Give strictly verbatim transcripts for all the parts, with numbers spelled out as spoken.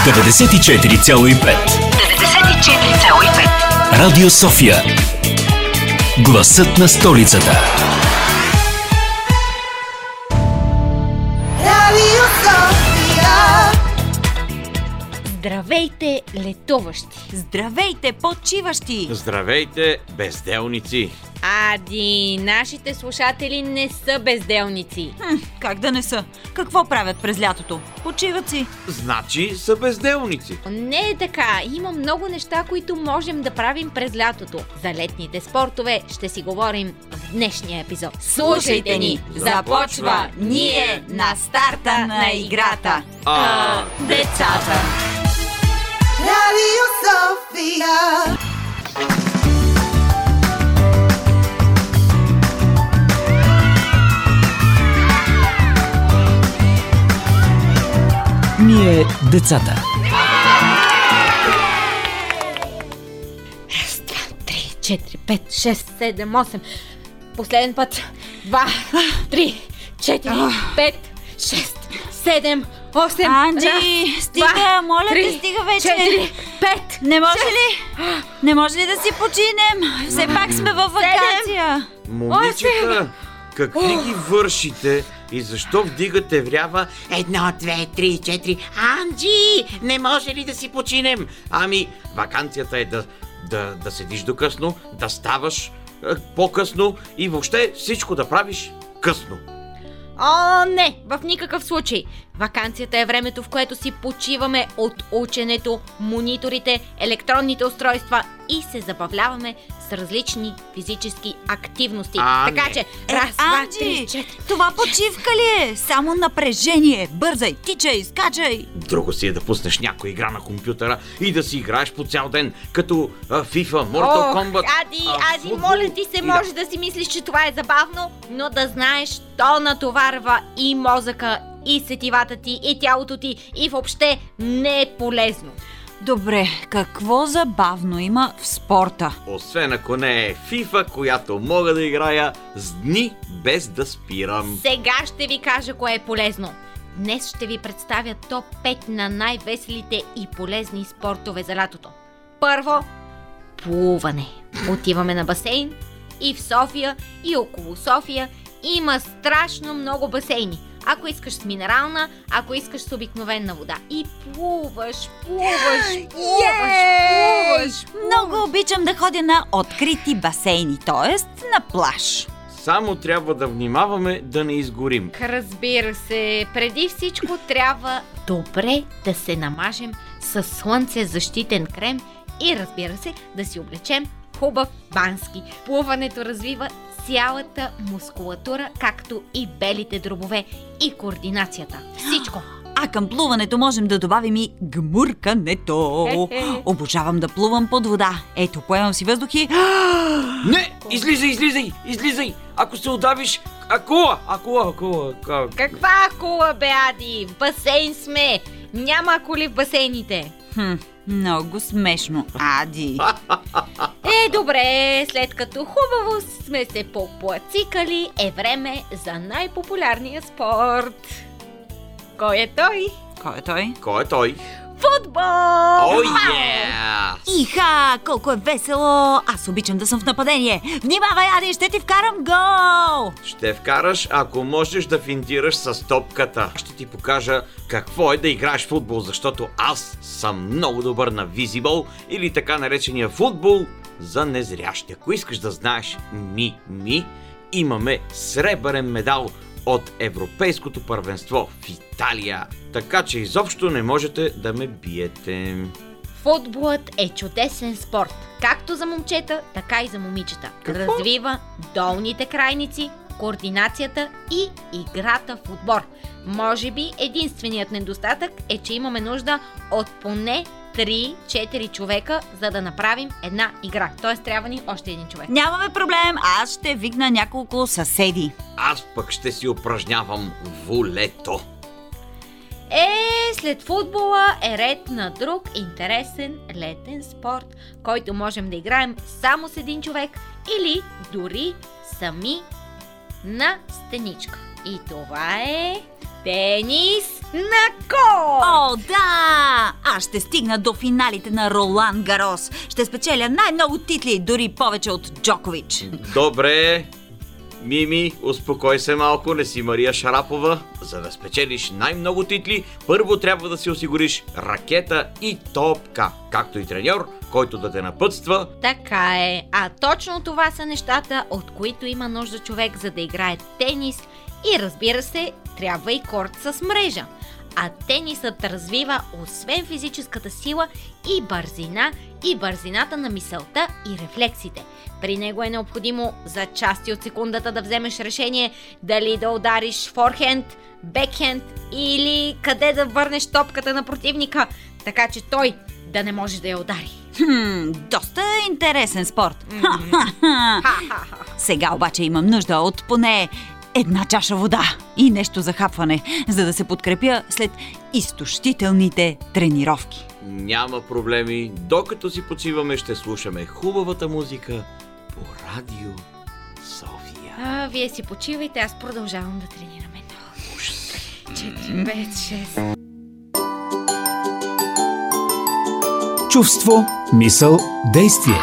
деветдесет и четири цяло и пет. деветдесет и четири цяло и пет. Радио София. Гласът на столицата. Радио София. Здравейте, летуващи! Здравейте, почиващи! Здравейте, безделници! Ади, нашите слушатели не са безделници. Хм, как да не са? Какво правят през лятото? Почиват си. Значи са безделници. Не е така. Има много неща, които можем да правим през лятото. За летните спортове ще си говорим в днешния епизод. Слушайте ни! Започва ние на старта на играта. А, децата! Радио София. Ние децата. Раз, два, три, четири, пет, шест, седем, осем. Последен път. Два, три, четири, пет, шест, седем, осем. Анджи, Раз, стига, два, моля три, те, стига вече. четири, пет. Не може ли? Не може ли да си починем? Все пак сме във ваканция. момичета, какви ги вършите и защо вдигате врява? Едно, две, три, четири. Анджи, не може ли да си починем? Ами, ваканцията е да, да, да седиш до късно, да ставаш е, по-късно и въобще всичко да правиш късно. О, не! В никакъв случай! Ваканцията е времето, в което си почиваме от ученето, мониторите, електронните устройства и се забавляваме с различни физически активности. А, така не. че, Е, раз, два, Анджи, три, четири. това почивка ли е? Само напрежение. Бързай, тичай, скачай. Друго си е да пуснеш някоя игра на компютъра и да си играеш по цял ден, като а, FIFA, Mortal Ох, Kombat. Ади, а, Ади, футбол моля ти се, и може да си мислиш, че това е забавно, но да знаеш, то натоварва и мозъка, и сетивата ти, и тялото ти, и въобще не е полезно. Добре, какво забавно има в спорта? Освен ако не е FIFA, която мога да играя с дни без да спирам. Сега ще ви кажа кое е полезно. Днес ще ви представя топ пет на най-веселите и полезни спортове за лятото. Първо, плуване. Отиваме на басейн и в София, и около София има страшно много басейни. Ако искаш с минерална, ако искаш с обикновена вода. И плуваш, плуваш, плуваш, плуваш. Много обичам да ходя на открити басейни, т.е. на плаж. Само трябва да внимаваме да не изгорим. Разбира се, преди всичко трябва добре да се намажем с слънцезащитен крем и разбира се да си облечем хубав бански. Плуването развива цялата мускулатура, както и белите дробове и координацията. Всичко. А към плуването можем да добавим и гмуркането. Хе-хе. Обожавам да плувам под вода. Ето, поемам си въздух и... Не! Излизай, излизай, излизай! Ако се удавиш, акула, акула, акула. акула. Каква акула, бе, Ади? В басейн сме! Няма акули в басейните. Хм, много смешно, Ади. Е, добре, след като хубаво сме се поплацикали, е време за най-популярния спорт. Кой е той? Кой е той? Кой е той? Футбол! О, е! Иха, колко е весело! Аз обичам да съм в нападение. Внимавай, Ади, ще ти вкарам гол! Ще вкараш, ако можеш да финтираш с топката. Ще ти покажа какво е да играеш футбол, защото аз съм много добър на визибол или така наречения футбол за незрящи. Ако искаш да знаеш ми-ми, имаме сребърен медал от Европейското първенство в Италия. Така че изобщо не можете да ме биете. Футболът е чудесен спорт, както за момчета, така и за момичета. Какво? Развива долните крайници, координацията и играта в отбор. Може би единственият недостатък е, че имаме нужда от поне три-четири човека, за да направим една игра. Тоест трябва ни още един човек. Нямаме проблем, аз ще викна няколко съседи. Аз пък ще си упражнявам волето. Е, след футбола е ред на друг интересен летен спорт, който можем да играем само с един човек или дори сами на стеничка. И това е... Тенис на корт! О, да! Аз ще стигна до финалите на Ролан Гарос. Ще спечеля най-много титли, дори повече от Джокович. Добре. Мими, успокой се малко, не си Мария Шарапова. За да спечелиш най-много титли, първо трябва да си осигуриш ракета и топка, както и треньор, който да те напътства. Така е, а точно това са нещата, от които има нужда човек, за да играе тенис и, разбира се, трябва и корт с мрежа. А тенисът развива освен физическата сила и бързина, и бързината на мисълта и рефлексите. При него е необходимо за части от секундата да вземеш решение дали да удариш форхенд, бекхенд или къде да върнеш топката на противника, така че той да не може да я удари. Хм, доста интересен спорт. Сега обаче имам нужда от поне една чаша вода и нещо за хапване, за да се подкрепя след изтощителните тренировки. Няма проблеми. Докато си почиваме, ще слушаме хубавата музика по Радио София. А, вие си почивайте, аз продължавам да тренирам едно. четири, пет, шест. Чувство, мисъл, действие.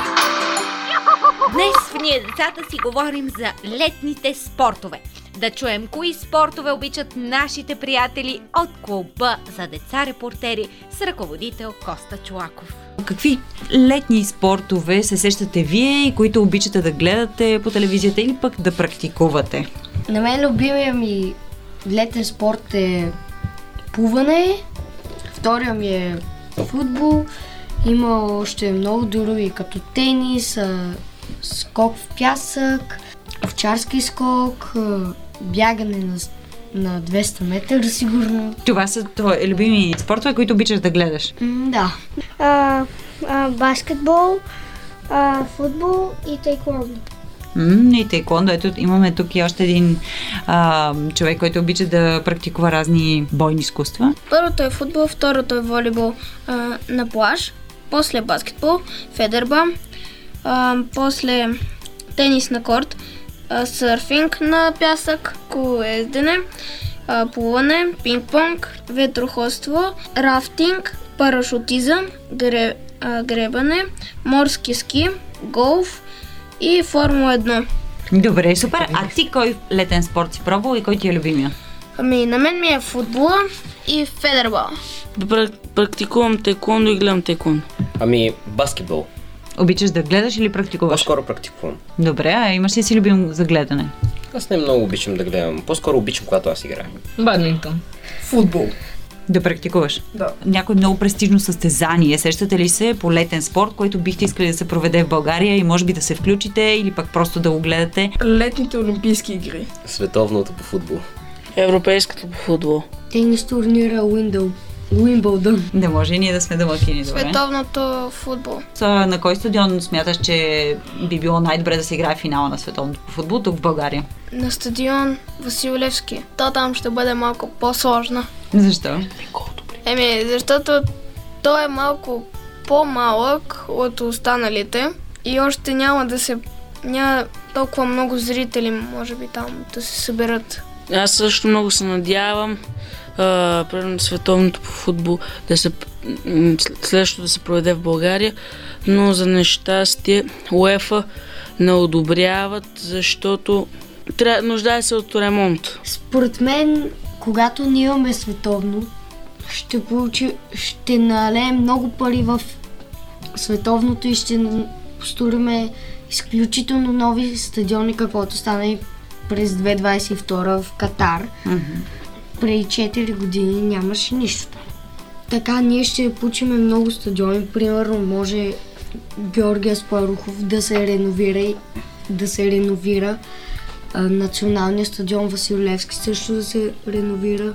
Днес в Ние децата си говорим за летните спортове. Да чуем кои спортове обичат нашите приятели от клуба за деца-репортери с ръководител Коста Чолаков. Какви летни спортове се сещате вие и които обичате да гледате по телевизията или пък да практикувате? На мен любимия ми летен спорт е плуване, втория ми е футбол, има още много други, като тенис, скок в пясък, овчарски скок, бягане на, на двеста метра, сигурно. Това са твои любими спортове, които обичаш да гледаш? М, да. А, а, баскетбол, а, футбол и тайквондо. М, и тайквондо. Ето имаме тук и още един а, човек, който обича да практикува разни бойни изкуства. Първото е футбол, второто е волейбол а, на плаж, после баскетбол, федербам, а, после тенис на корт, а, сърфинг на пясък, колоездене, а, плуване, пинг-понг, ветроходство, рафтинг, парашутизъм, гре, а, гребане, морски ски, голф и Формула едно. Добре, супер. А ти кой летен спорт си пробвал и кой ти е любимия? Ами, на мен ми е футбола и федербол. Да практикувам тайквондо и гледам тайквондо. Ами, баскетбол. Обичаш да гледаш или практикуваш? По-скоро практикувам. Добре, а имаш ли си любим за гледане? Аз не много обичам да гледам. По-скоро обичам, когато аз играя. Бадминтон. Футбол. Да практикуваш? Да. Някое много престижно състезание. Сещате ли се по летен спорт, който бихте искали да се проведе в България и може би да се включите или пък просто да го гледате? Летните олимпийски игри. Световното по футбол. Европейското по футбол. Тенис турнира Уиндъл. Уимбълдън. Не може и ние да сме домакини, добре? Световното футбол. Са, на кой стадион смяташ, че би било най-добре да се играе финала на световното по футбол тук в България? На стадион Васил Левски. То там ще бъде малко по-сложна. Защо? Еми, защото той е малко по-малък от останалите и още няма да се... няма толкова много зрители, може би там да се съберат. Аз също много се надявам а, примерно световното по футбол да се следващото да се проведе в България, но за нещастие УЕФА не одобряват, защото трябва, нуждае се от ремонт. Според мен, когато ние имаме световно, ще получи, ще налеем много пари в световното и ще построиме изключително нови стадиони, каквото стана и през две хиляди двадесет и втора в Катар. Mm-hmm. Преди четири години нямаше нищо. Така ние ще получим много стадиони. Примерно може Георгия Спарухов да се реновира, да се реновира. А, националният стадион Васил Левски също да се реновира.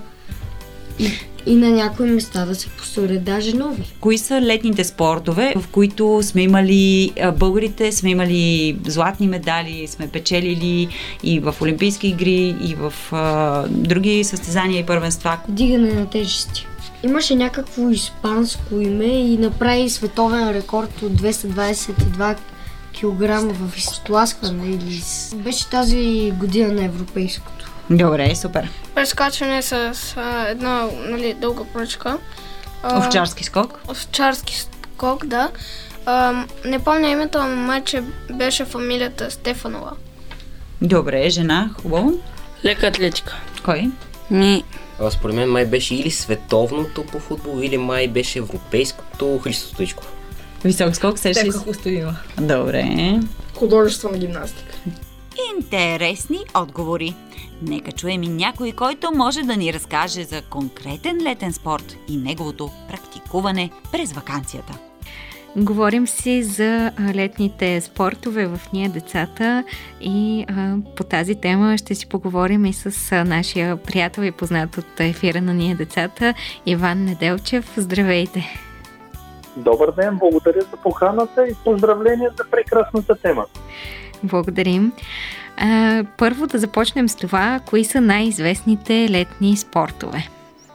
И, и на някои места да се построят даже нови. Кои са летните спортове, в които сме имали, българите сме имали златни медали, сме печелили и в Олимпийски игри, и в а, други състезания и първенства? Дигане на тежести. Имаше някакво испанско име и направи световен рекорд от двеста двадесет и два килограма в изтласкване. Или... Беше тази година на европейското. Добре, супер. Прескачане с а, една, нали, дълга пръчка. А, Овчарски скок? Овчарски скок, да. А, не помня името, но май, че беше фамилията Стефанова. Добре, жена, хубаво. Лека атлетика. Кой? Ми... А, според мен май беше или световното по футбол, или май беше европейското. Христо Стоичков. Висок скок, сеш ли? Стефка Костадинова. Добре. Художествена гимнастика. Интересни отговори. Нека чуем и някой, който може да ни разкаже за конкретен летен спорт и неговото практикуване през ваканцията. Говорим си за летните спортове в Ние децата и а, по тази тема ще си поговорим и с а, нашия приятел и познат от ефира на Ние децата Иван Неделчев. Здравейте! Добър ден, благодаря за поканата и поздравления за прекрасната тема. Благодарим. А, първо да започнем с това, кои са най-известните летни спортове.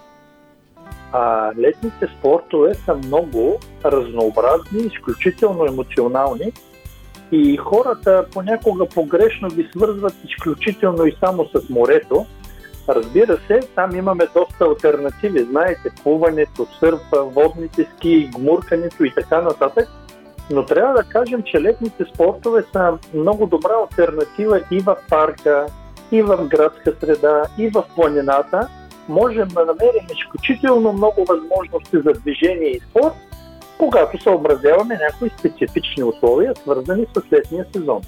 А, летните спортове са много разнообразни, изключително емоционални и хората понякога погрешно ги свързват изключително и само с морето. Разбира се, там имаме доста алтернативи. Знаете, плуването, сърфа, водните ски, гмуркането и така нататък. Но трябва да кажем, че летните спортове са много добра алтернатива и в парка, и в градска среда, и в планината. Можем да намерим изключително много възможности за движение и спорт, когато съобразяваме някои специфични условия, свързани с летния сезон.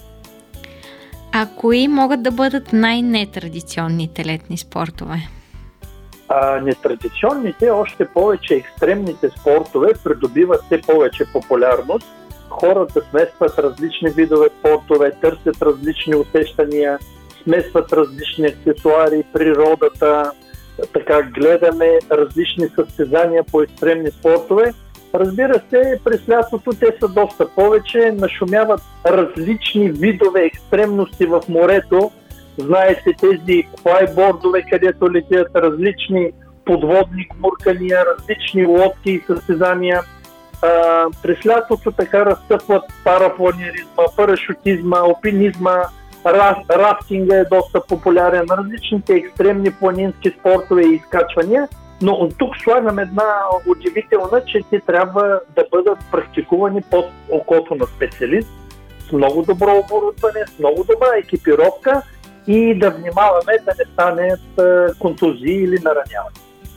А кои могат да бъдат най-нетрадиционните летни спортове? А, нетрадиционните, още повече екстремните спортове придобиват все повече популярност. Хората смесват различни видове спортове, търсят различни усещания, смесват различни аксесуари, природата. Така гледаме различни състезания по екстремни спортове. Разбира се, през лятото те са доста повече, нашумяват различни видове екстремности в морето. Знаете, тези флайбордове, където летят различни подводни гмуркания, различни лодки и състезания. А, през лятото така разстъпват парапланеризма, парашутизма, алпинизма, рафтинга е доста популярен, различните екстремни планински спортове и изкачвания, но от тук слагам една удивителна, че те трябва да бъдат практикувани под окото на специалист, с много добро оборудване, с много добра екипировка и да внимаваме да не станат контузии или нараняване.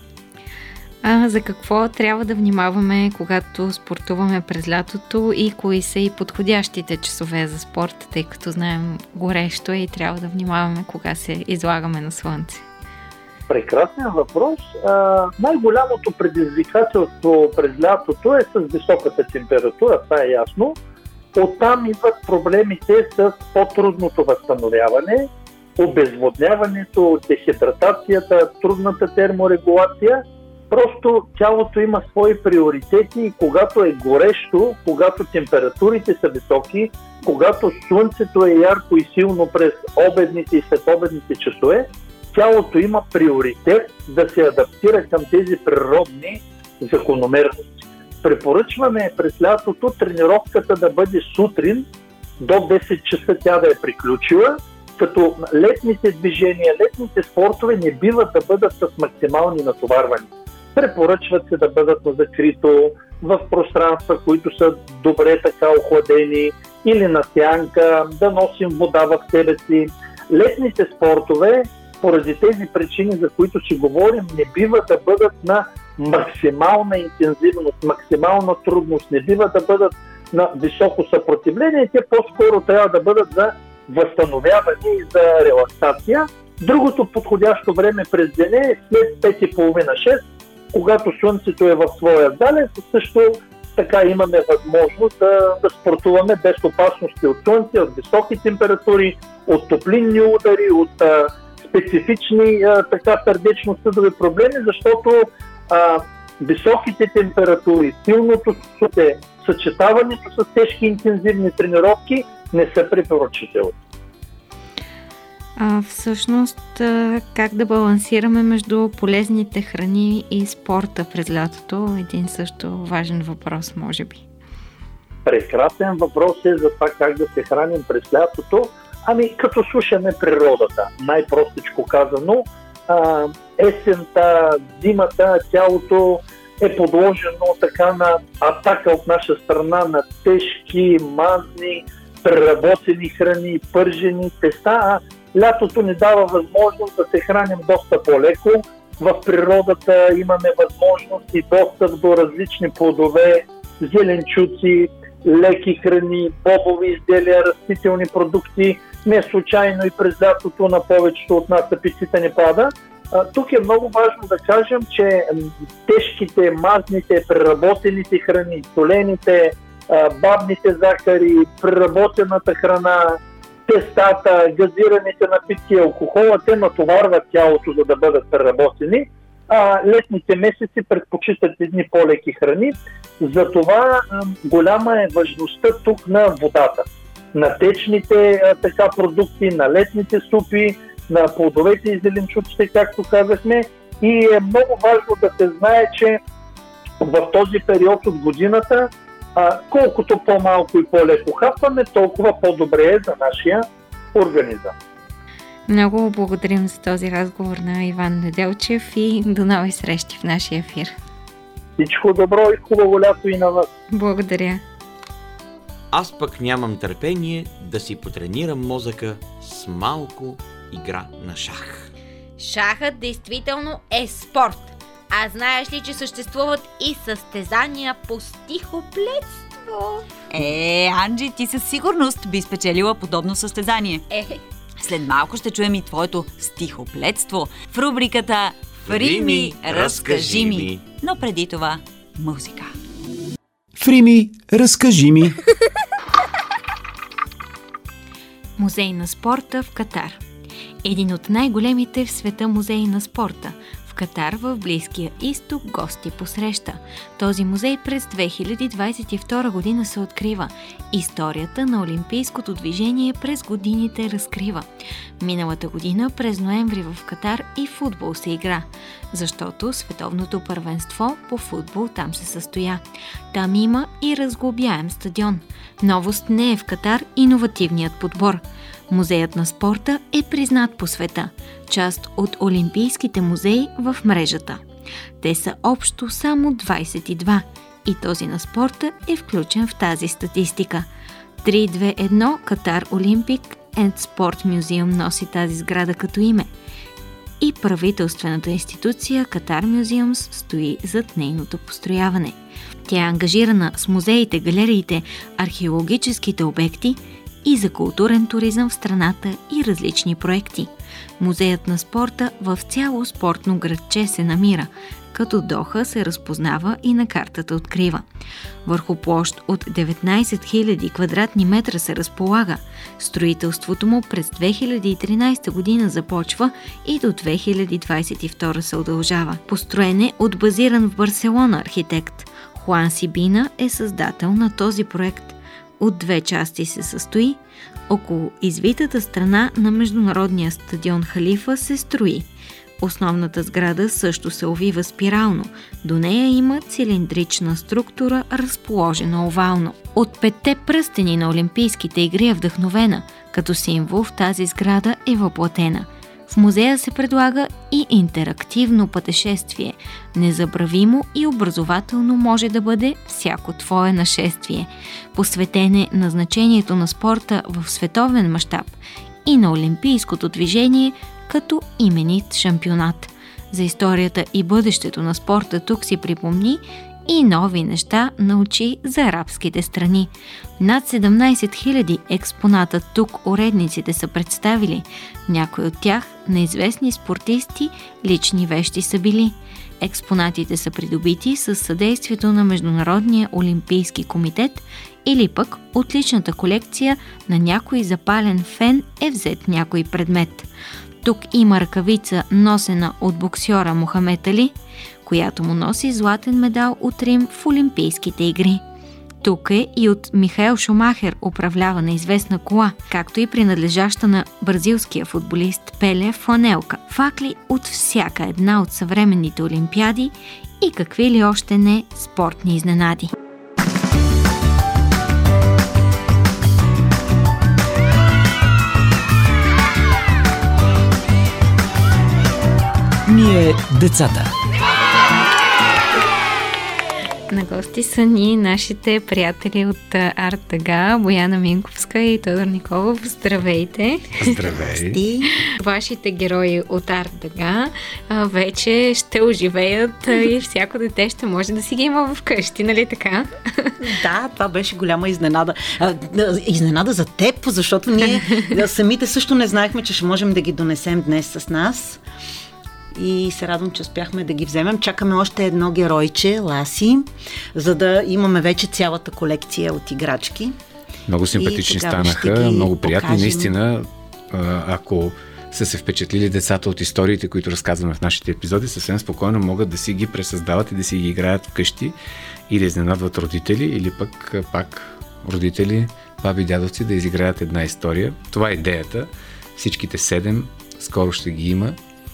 А за какво трябва да внимаваме, когато спортуваме през лятото и кои са и подходящите часове за спорт, тъй като знаем горещо е и трябва да внимаваме кога се излагаме на слънце? Прекрасен въпрос. А, най-голямото предизвикателство през лятото е с високата температура, това е ясно. Оттам идват проблемите с по-трудното възстановяване, обезводняването, дехидратацията, трудната терморегулация. Просто тялото има свои приоритети и когато е горещо, когато температурите са високи, когато слънцето е ярко и силно през обедните и следобедните часове, тялото има приоритет да се адаптира към тези природни закономерности. Препоръчваме през лятото тренировката да бъде сутрин, до десет часа тя да е приключила, като летните движения, летните спортове не биват да бъдат с максимални натоварвания. Препоръчват се да бъдат на закрито, в пространства, които са добре така охладени или на сянка, да носим вода в себе си. Летните спортове, поради тези причини, за които си говорим, не бива да бъдат на максимална интензивност, максимална трудност, не бива да бъдат на високо съпротивление, те по-скоро трябва да бъдат за възстановяване и за релаксация. Другото подходящо време през деня е след пет и половина шест, когато слънцето е в своя залез, също така имаме възможност да, да спортуваме без опасности от слънце, от високи температури, от топлинни удари, от а, специфични а, така сърдечно-съдови проблеми, защото а, високите температури, силното суте, съчетаването с тежки интензивни тренировки не са препоръчителни. А, всъщност, как да балансираме между полезните храни и спорта през лятото? Един също важен въпрос, може би. Прекрасен въпрос е за това как да се храним през лятото. Ами, като слушаме природата, най-простичко казано, а, есента, зимата, тялото е подложено така на атака от наша страна на тежки, мазни, преработени храни, пържени, теста, а лятото ни дава възможност да се храним доста по-леко. В природата имаме възможност и достъп до различни плодове, зеленчуци, леки храни, бобови изделия, растителни продукти. Не случайно и през лятото на повечето от нас апетита не пада. А, тук е много важно да кажем, че тежките, мазните, преработените храни, солените, а, бабните захари, преработената храна, тестата, газираните напитки, алкохола, те натоварват тялото, за да бъдат преработени. А летните месеци предпочитат едни по-леки храни. Затова а, голяма е важността тук на водата, на течните а, така продукти, на летните супи, на плодовете и зеленчуците, както казахме. И е много важно да се знае, че в този период от годината, а, колкото по-малко и по-леко хапваме, толкова по-добре е за нашия организъм. Много благодарим за този разговор на Иван Неделчев и до нови срещи в нашия ефир. Всичко добро и хубаво лято и на вас. Благодаря. Аз пък нямам търпение да си потренирам мозъка с малко игра на шах. Шахът действително е спорт. А знаеш ли, че съществуват и състезания по стихоплетство? Е, Анджи, ти със сигурност би спечелила подобно състезание. Е. След малко ще чуем и твоето стихоплетство в рубриката Фрими, разкажи ми. Но преди това музика. Фрими, разкажи ми. Музей на спорта в Катар. Един от най-големите в света музеи на спорта. В Катар, в Близкия изток, гости посреща. Този музей през две хиляди двадесет и втора година се открива. Историята на олимпийското движение през годините разкрива. Миналата година, през ноември в Катар и футбол се игра, защото световното първенство по футбол там се състоя. Там има и разглобяем стадион. Новост не е в Катар иновативният подбор. Музеят на спорта е признат по света, част от олимпийските музеи в мрежата. Те са общо само двадесет и два и този на спорта е включен в тази статистика. три две едно Катар Олимпик енд Спорт Мюзеум носи тази сграда като име и правителствената институция Катар Мюзеумс стои зад нейното построяване. Тя е ангажирана с музеите, галериите, археологическите обекти и за културен туризъм в страната и различни проекти. Музеят на спорта в цяло спортно градче се намира, като Доха се разпознава и на картата открива. Върху площ от деветнадесет хиляди квадратни метра се разполага. Строителството му през две хиляди и тринадесета година започва и до две хиляди двадесет и втора се удължава. Построен е от базиран в Барселона архитект. Хуан Сибина е създател на този проект. От две части се състои. Около извитата страна на международния стадион Халифа се строи. Основната сграда също се увива спирално. До нея има цилиндрична структура, разположена овално. От петте пръстени на Олимпийските игри е вдъхновена, като символ в тази сграда е въплатена. В музея се предлага и интерактивно пътешествие. Незабравимо и образователно може да бъде всяко твое нашествие. Посветене на значението на спорта в световен мащаб и на олимпийското движение като именит шампионат. За историята и бъдещето на спорта тук си припомни и нови неща научи за арабските страни. Над седемнадесет хиляди експоната тук уредниците са представили. Някои от тях неизвестни спортисти лични вещи са били. Експонатите са придобити със съдействието на Международния олимпийски комитет или пък от личната колекция на някой запален фен е взет някой предмет. Тук има ръкавица, носена от боксьора Мохамед Али, която му носи златен медал от Рим в Олимпийските игри. Тук е и от Михаел Шумахер, управлявана известна кола, както и принадлежаща на бразилския футболист Пеле фланелка. Факли от всяка една от съвременните олимпиади и какви ли още не спортни изненади. сте децата. На гости са ни нашите приятели от Арт Дъга, Бояна Минковска и Тодор Николов. Здравейте! Здравей! Вашите герои от Арт Дъга вече ще оживеят и всяко дете ще може да си ги има вкъщи, нали така? Да, това беше голяма изненада. А, изненада за теб, защото ние самите също не знаехме, че ще можем да ги донесем днес с нас. И се радвам, че успяхме да ги вземем. Чакаме още едно геройче, Ласи, за да имаме вече цялата колекция от играчки. Много симпатични станаха, много приятни. Покажем. Наистина, ако са се впечатлили децата от историите, които разказваме в нашите епизоди, съвсем спокойно могат да си ги пресъздават и да си ги играят вкъщи и да изненадват родители или пък пак родители, баби, дядовци да изиграят една история. Това е идеята. Всичките седем скоро ще ги има.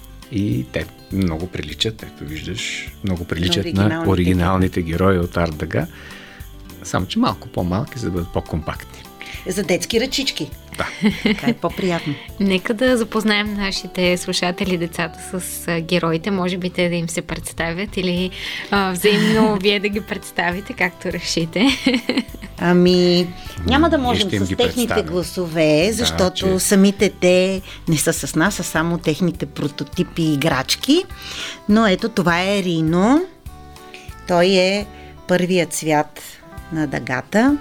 И те много приличат, ето виждаш, много приличат на, на оригиналните герои от Арт Дъга, само че малко по-малки, за да бъдат по-компактни. За детски ръчички. Да. Така е по-приятно. Нека да запознаем нашите слушатели, децата, с а, героите. Може би те да им се представят или а, взаимно вие да ги представите, както решите. Ами, няма да можем с техните гласове, защото да, че... самите те не са с нас, а само техните прототипи и играчки. Но ето, това е Рино. Той е първият цвят на дъгата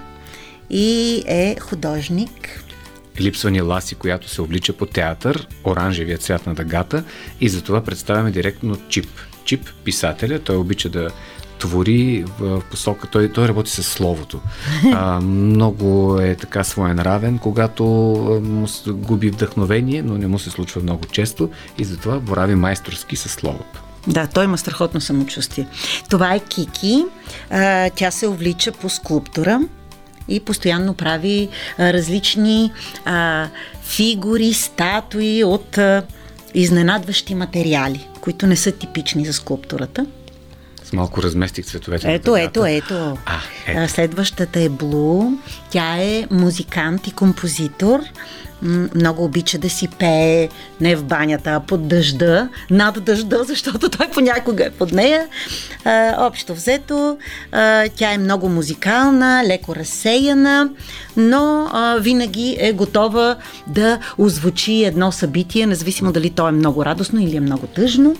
и е художник. Липсва ни Ласи, която се облича по театър, оранжевия цвят на дъгата, и затова представяме директно Чип. Чип, писателя, той обича да твори в посока, той, той работи с словото. А, много е така своенравен, когато му губи вдъхновение, но не му се случва много често и затова борави майсторски с словото. Да, той има страхотно самочувствие. Това е Кики, а, тя се увлича по скулптура и постоянно прави а, различни а, фигури, статуи от а, изненадващи материали, които не са типични за скулптурата. С малко разместих цветовете. Ето, ето, ето. А, ето. Следващата е Блу. Тя е музикант и композитор. Много обича да си пее не в банята, а под дъжда, над дъжда, защото той понякога е под нея. А, общо взето, а, тя е много музикална, леко разсеяна, но а, винаги е готова да озвучи едно събитие, независимо дали то е много радостно или е много тъжно.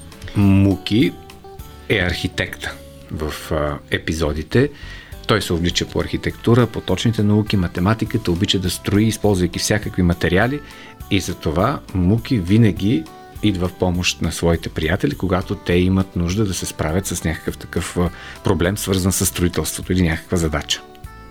Муки е архитекта в а, епизодите. Той се облича по архитектура, по точните науки, математиката, обича да строи, използвайки всякакви материали, и затова Муки винаги идва в помощ на своите приятели, когато те имат нужда да се справят с някакъв такъв проблем, свързан с строителството или някаква задача.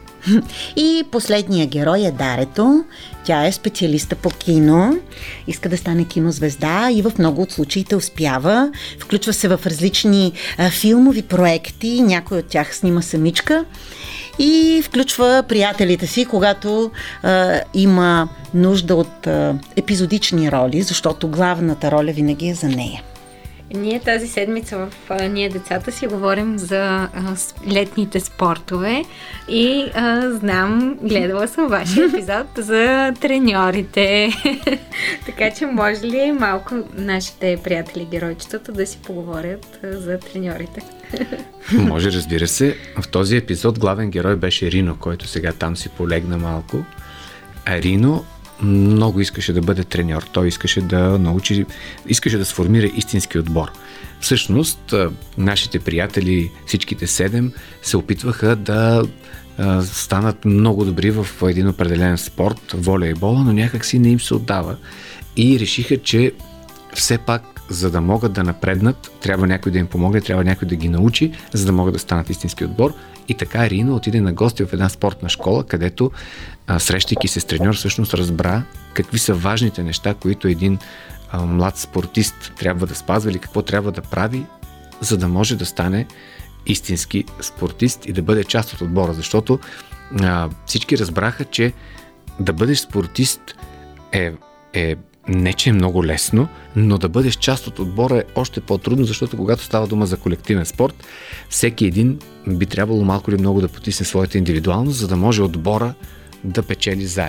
И последният герой е Дарето. Тя е специалиста по кино, иска да стане кинозвезда и в много от случаите успява. Включва се в различни а, филмови проекти, някой от тях снима самичка и включва приятелите си, когато а, има нужда от а, епизодични роли, защото главната роля винаги е за нея. Ние тази седмица в а, Ние децата си говорим за а, летните спортове и а, знам, гледала съм вашия епизод за треньорите. Така че може ли малко нашите приятели геройчетата да си поговорят а, за треньорите? Може, разбира се. В този епизод главен герой беше Рино, който сега там си полегна малко. А Рино много искаше да бъде треньор. Той искаше да научи, искаше да сформира истински отбор. Всъщност, нашите приятели, всичките седем, се опитваха да а, станат много добри в един определен спорт, волейбола, но някак си не им се отдава. И решиха, че все пак, за да могат да напреднат, трябва някой да им помогне, трябва някой да ги научи, за да могат да станат истински отбор. И така Рино отиде на гости в една спортна школа, където, а, срещайки се с треньор, всъщност разбра какви са важните неща, които един а, млад спортист трябва да спазва или какво трябва да прави, за да може да стане истински спортист и да бъде част от отбора. Защото а, всички разбраха, че да бъдеш спортист е, е не че е много лесно, но да бъдеш част от отбора е още по-трудно, защото когато става дума за колективен спорт, всеки един би трябвало малко или много да потисне своята индивидуалност, за да може отбора да печели заедно.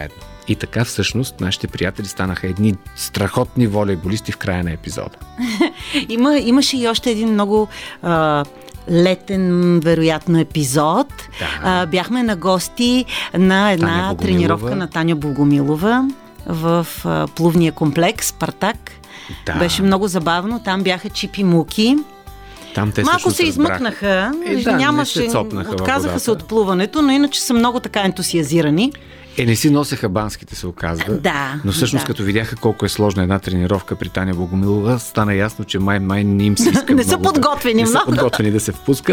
И така всъщност нашите приятели станаха едни страхотни волейболисти в края на епизода. Има, имаше и още един много а, летен, вероятно, епизод. Да. А, бяхме на гости на една тренировка на Таня Богомилова в а, плувния комплекс Спартак. Да. Беше много забавно. Там бяха Чип и Муки. Там те Малко се измъкнаха, е, да, нямаше, отказаха се от плуването, но иначе са много така ентусиазирани. Е, не си носеха банските, се оказва. Да. Но всъщност, да. като видяха колко е сложна една тренировка при Таня Богомилова, стана ясно, че май, май не им се иска не са подготвени да, много. Не са подготвени да се впускат,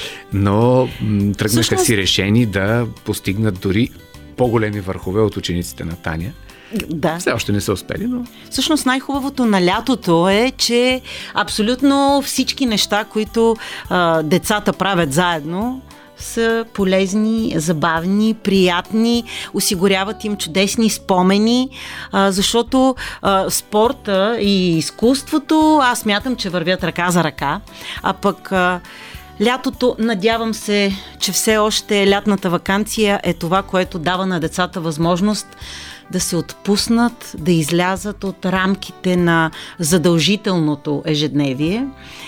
но м- тръгнаха всъщност... си решени да постигнат дори по-големи върхове от учениците на Таня. Да. Все още не са успели, но... Всъщност най-хубавото на лятото е, че абсолютно всички неща, които а, децата правят заедно, са полезни, забавни, приятни, осигуряват им чудесни спомени, а, защото а, спорта и изкуството, аз смятам, че вървят ръка за ръка, а пък а, лятото, надявам се, че все още лятната ваканция е това, което дава на децата възможност да се отпуснат, да излязат от рамките на задължителното ежедневие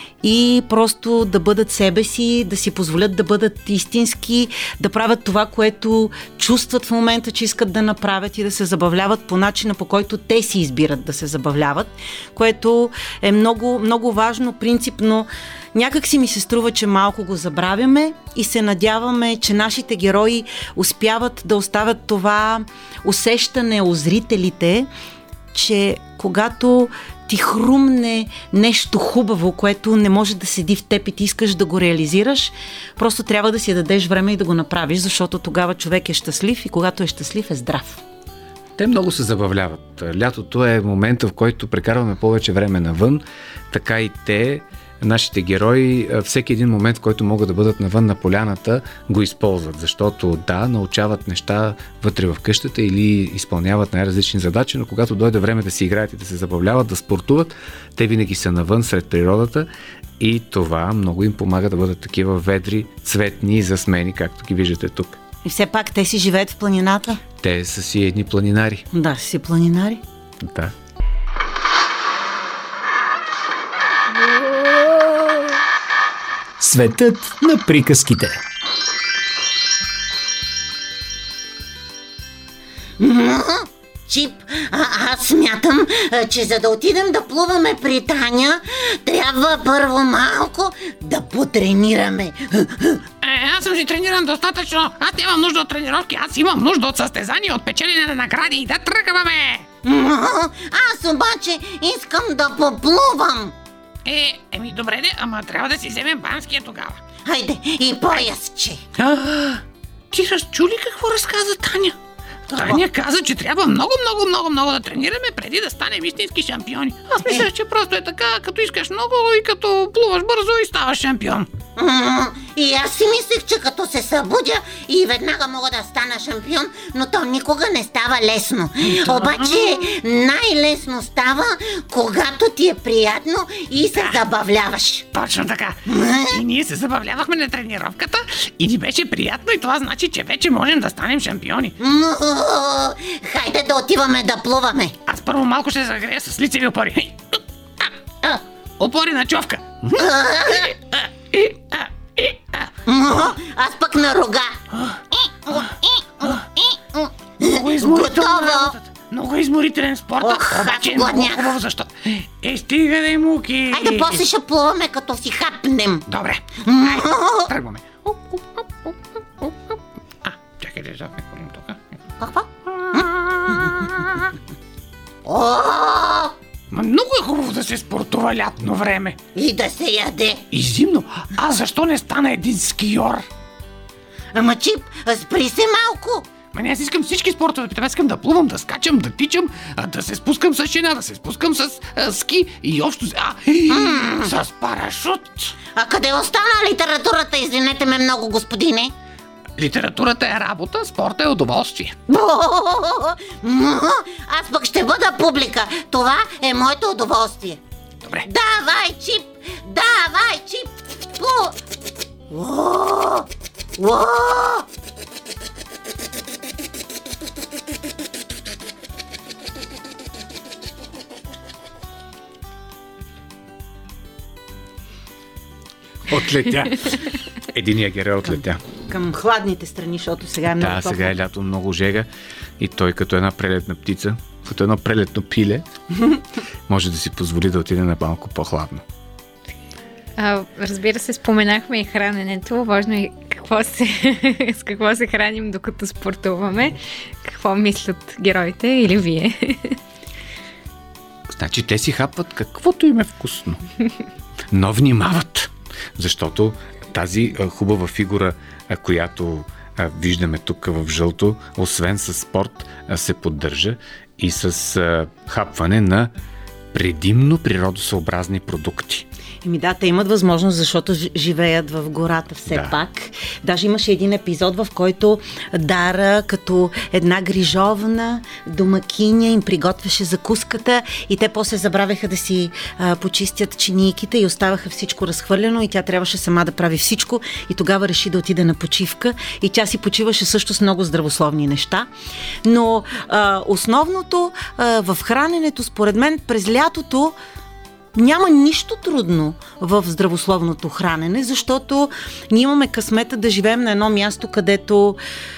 и просто да бъдат себе си, да си позволят да бъдат истински, да правят това, което чувстват в момента, че искат да направят и да се забавляват по начина, по който те си избират да се забавляват, което е много, много важно, принципно. Някак си ми се струва, че малко го забравяме и се надяваме, че нашите герои успяват да оставят това усещане у зрителите, че когато ти хрумне нещо хубаво, което не може да седи в теб и ти искаш да го реализираш, просто трябва да си дадеш време и да го направиш, защото тогава човек е щастлив и когато е щастлив е здрав. Те много се забавляват. Лятото е момента, в който прекарваме повече време навън, така и те, нашите герои, всеки един момент, в който могат да бъдат навън на поляната, го използват, защото да, научават неща вътре в къщата или изпълняват най-различни задачи, но когато дойде време да си играят и да се забавляват, да спортуват, те винаги са навън сред природата и това много им помага да бъдат такива ведри, цветни и засмени, както ги виждате тук. И все пак те си живеят в планината? Те са си едни планинари. Да, си планинари. Да. Светът на приказките. Чип, а, аз смятам, а, че за да отидем да плуваме при Таня, трябва първо малко да потренираме. Е, аз съм си трениран достатъчно. Аз нямам нужда от тренировки. Аз имам нужда от състезания, от печелене на награди и да тръгваме. Аз обаче искам да поплувам. Е, еми добре де, ама трябва да си вземем банския тогава. Хайде, и поясче. А, ти разчу ли какво разказа Таня? Таня каза, че трябва много, много, много, много да тренираме преди да станем истински шампиони. Аз мисля, че просто е така, като искаш много и като плуваш бързо и ставаш шампион. М- и аз си мислех, че като се събудя и веднага мога да стана шампион, но то никога не става лесно. Да. Обаче най-лесно става, когато ти е приятно и се да. забавляваш. Точно така. И ние се забавлявахме на тренировката и ни беше приятно и това значи, че вече можем да станем шампиони. М- Хайде да отиваме да плуваме. Аз първо малко ще загрея с лицеви опори. Опори на човка. Аз пък на рога. Много изморителен работата. Много изморителен спорт. Обаче е много хубаво, защото... Е, стига да е муки. Айде после ще плуваме като си хапнем. Добре. Айде, тръгваме. А, чакайте, да ме ходим тук. Какво? Ма много е хубаво да се спортува лятно време. И да се яде. И зимно. А защо не стана един скиор? Ама Чип, спри се малко. Ма не, аз искам всички спортове. Аз искам да плувам, да скачам, да тичам, да се спускам с шина, да се спускам с а, ски и общо... А, м-м. С парашут. А къде остана литературата, извинете ме много, господине? Литературата е работа, спорта е удоволствие. Аз пък ще бъда публика. Това е моето удоволствие. Добре. Давай, Чип! Давай, Чип! О! О! О! Отлетя. Единия герой отлетя. Към хладните страни, защото сега е много Да, топло. сега е лято, много жега и той като една прелетна птица, като едно прелетно пиле, може да си позволи да отиде на малко по-хладно. А, разбира се, споменахме и храненето. Важно е какво се, с какво се храним докато спортуваме. Какво мислят героите или вие? Значи те си хапват каквото им е вкусно. Но внимават, защото тази а, хубава фигура, а, която а, виждаме тук в жълто, освен с спорт, а, се поддържа и с а, хапване на предимно природосъобразни продукти. Еми да, те имат възможност, защото ж- живеят в гората все Да. пак. Даже имаше един епизод, в който Дара, като една грижовна домакиня, им приготвяше закуската и те после забравяха да си а, почистят чинийките и оставаха всичко разхвърлено и тя трябваше сама да прави всичко и тогава реши да отиде на почивка и тя си почиваше също с много здравословни неща. Но а, основното а, в храненето, според мен, през лятото няма нищо трудно в здравословното хранене, защото ние имаме късмета да живеем на едно място, където,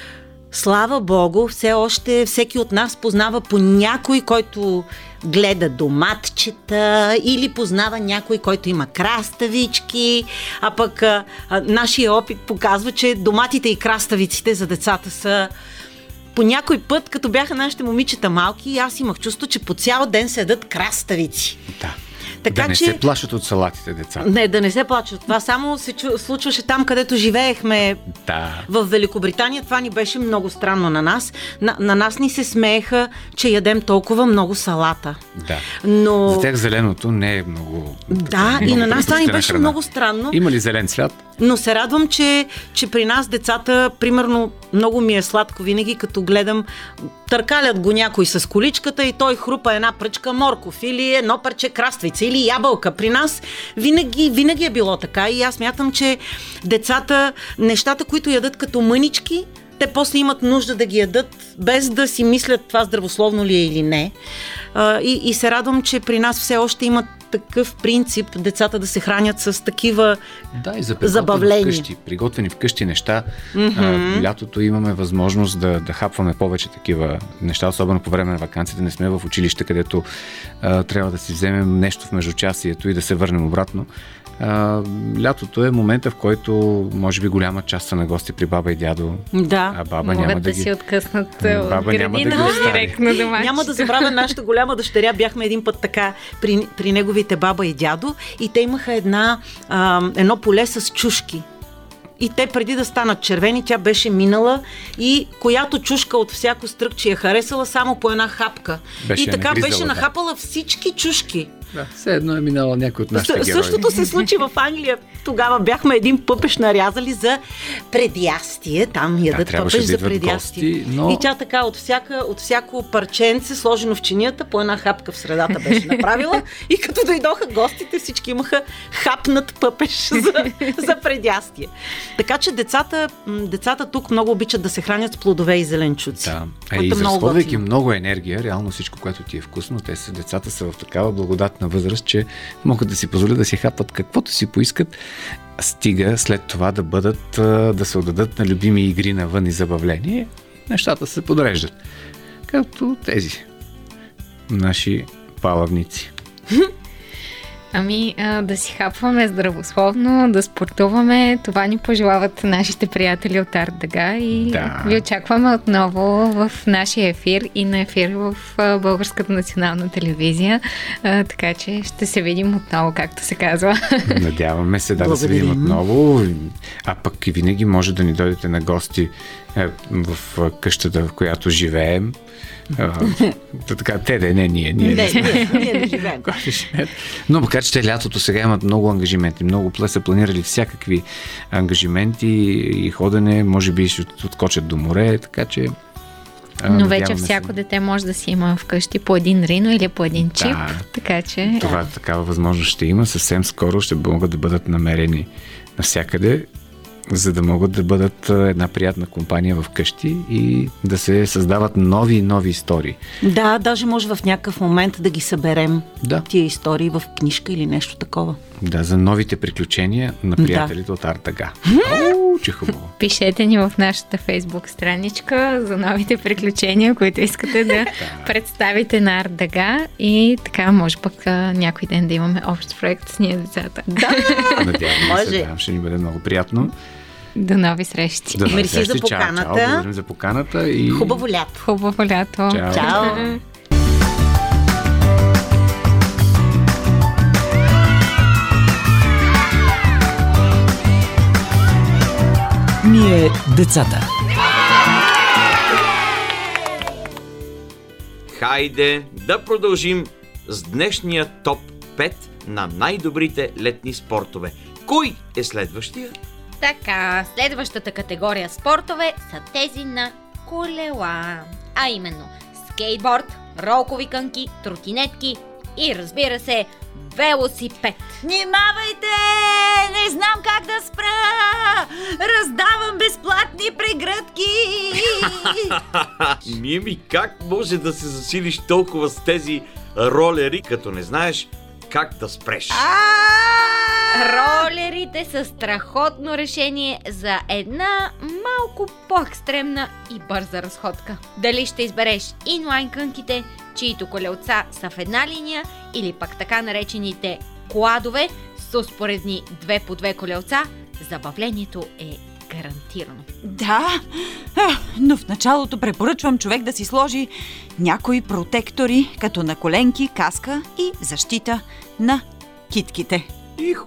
слава Богу, все още всеки от нас познава по някой, който гледа доматчета или познава някой, който има краставички, а пък а, а, нашия опит показва, че доматите и краставиците за децата са по някой път, като бяха нашите момичета малки, аз имах чувство, че по цял ден седат краставици. Да. Така, да не че... се плашат от салатите децата. Не, да не се плачат. Това само се чу... случваше там, където живеехме Да. в Великобритания. Това ни беше много странно на нас. На, на нас ни се смееха, че ядем толкова много салата. Да. Но... За тях зеленото не е много... Да, и на нас това ни беше много странно. Има ли зелен цвят? Но се радвам, че, че при нас децата, примерно, много ми е сладко винаги, като гледам, търкалят го някой с количката и той хрупа една пръчка морков или едно парче краставица или ябълка. При нас винаги, винаги е било така и аз мятам, че децата, нещата, които ядат като мънички, те после имат нужда да ги ядат, без да си мислят това здравословно ли е или не. А, и, и се радвам, че при нас все още имат такъв принцип децата да се хранят с такива Да, и за забавления. вкъщи, приготвени вкъщи неща. Mm-hmm. А, лятото имаме възможност да, да хапваме повече такива неща, особено по време на ваканцията. Не сме в училище, където а, трябва да си вземем нещо в междучасието и да се върнем обратно. А, лятото е момента, в който може би голяма част са на гости при баба и дядо. Да. А баба Могат няма да, да да ги... си откъснат Баба от няма да ги градина остави. директно до майчето. Няма да забравя нашата голяма дъщеря. Бяхме един път така при, при неговите баба и дядо и те имаха една, а, едно поле с чушки. И те преди да станат червени, тя беше минала и която чушка от всяко стръкче я харесала само по една хапка. Беше и така нагризала, беше да. нахапала всички чушки. Да, все едно е минала някой от нашите герои. Същото се случи в Англия. Тогава бяхме един пъпеш нарязали за предястие. Там ядат Да, трябваше пъпеш да за идват предястие. гости, но- И тя така от, всяка, от всяко парченце, сложено в чинията, по една хапка в средата беше направила. И като дойдоха гостите, всички имаха хапнат пъпеш за, за предястие. Така че децата, м, децата тук много обичат да се хранят с плодове и зеленчуци. Да. А което и е много изразходвайки готино. много енергия, реално всичко, което ти е вкусно, те са, децата са в такава благодатна възраст, че могат да си позволят да си хапат каквото си поискат, стига след това да бъдат, а, да се отдадат на любими игри навън и забавление. Нещата се подреждат. Както тези наши палавници. Ами, а, да си хапваме здравословно, да спортуваме. Това ни пожелават нашите приятели от Арт Дага и Да. ви очакваме отново в нашия ефир и на ефир в а, Българската национална телевизия. А, така че ще се видим отново, както се казва. Надяваме се да, да се видим Благодарим. отново. А пък и винаги може да ни дойдете на гости е, в а, къщата, в която живеем. А, така, те да не ние. ние Не, сме. ние, ние не живеем. Но макар че те лятото сега имат много ангажименти, много пле са планирали всякакви ангажименти и ходене, може би ще откочат до море, така че а, Но надяваме вече се. всяко дете може да си има вкъщи по един рино или по един чип. Да. Така че... Това такава възможност ще има, съвсем скоро ще могат да бъдат намерени навсякъде за да могат да бъдат една приятна компания в къщи и да се създават нови и нови истории. Да, даже може в някакъв момент да ги съберем да. тия истории в книжка или нещо такова. Да, за новите приключения на приятелите да. от Ардага. О, че хубаво. Пишете ни в нашата фейсбук страничка за новите приключения, които искате да представите на Ардага и така може пък някой ден да имаме общ проект с ние децата. Да, надяваме се, да, ще ни бъде много приятно. До нови срещи. До нови Мерси срещи. за поканата. Чао, чао, благодарим за поканата и... Хубаво лято. Хубаво лято. Чао. Чао. Ние децата. Хайде да продължим с днешния топ пет на най-добрите летни спортове. Кой е следващия? Така, следващата категория спортове са тези на колела. А именно скейтборд, ролкови кънки, тротинетки и разбира се, велосипед. Внимавайте! Не знам как да спра! Раздавам безплатни прегръдки! Мими, как може да се засилиш толкова с тези ролери, като не знаеш как да спреш? Ролерите са страхотно решение за една малко по-екстремна и бърза разходка. Дали ще избереш инлайн кънките, чието колелца са в една линия, или пък така наречените кладове с успоредни две по две колелца, забавлението е гарантирано. Да, но в началото препоръчвам човек да си сложи някои протектори, като на коленки, каска и защита на китките. Иху,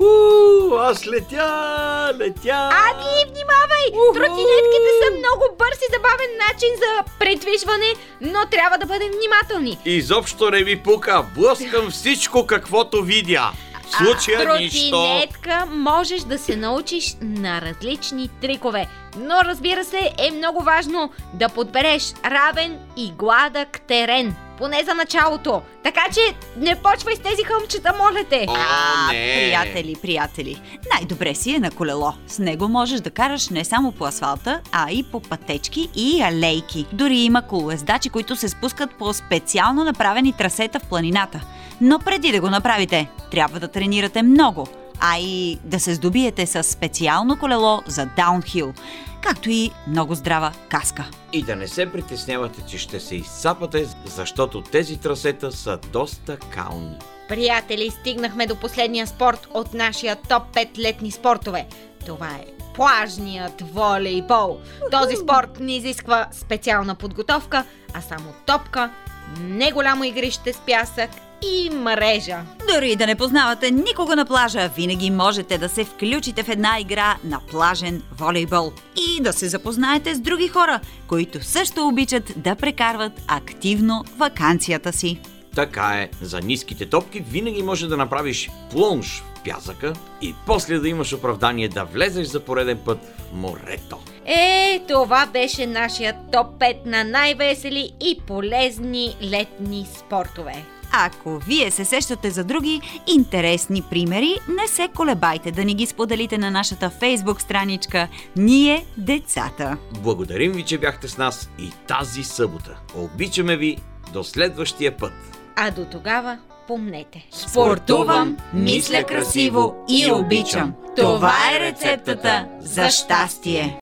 аз летя, летя. Ади, внимавай! Уху! Тротинетките са много бърз и забавен начин за придвижване, но трябва да бъдем внимателни. Изобщо не ми пука, блъскам всичко каквото видя. В случая а, нищо. Тротинетка можеш да се научиш на различни трикове, но разбира се е много важно да подбереш равен и гладък терен. Поне за началото. Така че не почвай с тези хълмчета, моля те. О, а, не. приятели, приятели, най-добре си е на колело. С него можеш да караш не само по асфалта, а и по пътечки и алейки. Дори има колоездачи, които се спускат по специално направени трасета в планината. Но преди да го направите, трябва да тренирате много, а и да се здобиете с специално колело за даунхил, както и много здрава каска. И да не се притеснявате, че ще се изцапате, защото тези трасета са доста кални. Приятели, стигнахме до последния спорт от нашия топ пет летни спортове. Това е плажният волейбол. Този спорт не изисква специална подготовка, а само топка, неголямо игрище с пясък и мрежа. Дори да не познавате никого на плажа, винаги можете да се включите в една игра на плажен волейбол и да се запознаете с други хора, които също обичат да прекарват активно ваканцията си. Така е, за ниските топки винаги може да направиш плонж в пясъка и после да имаш оправдание да влезеш за пореден път в морето. Е, това беше нашия топ пет на най-весели и полезни летни спортове. Ако вие се сещате за други интересни примери, не се колебайте да ни ги споделите на нашата фейсбук страничка Ние децата. Благодарим ви, че бяхте с нас и тази събота. Обичаме ви до следващия път. А до тогава помнете. Спортувам, мисля красиво и обичам. Това е рецептата за щастие.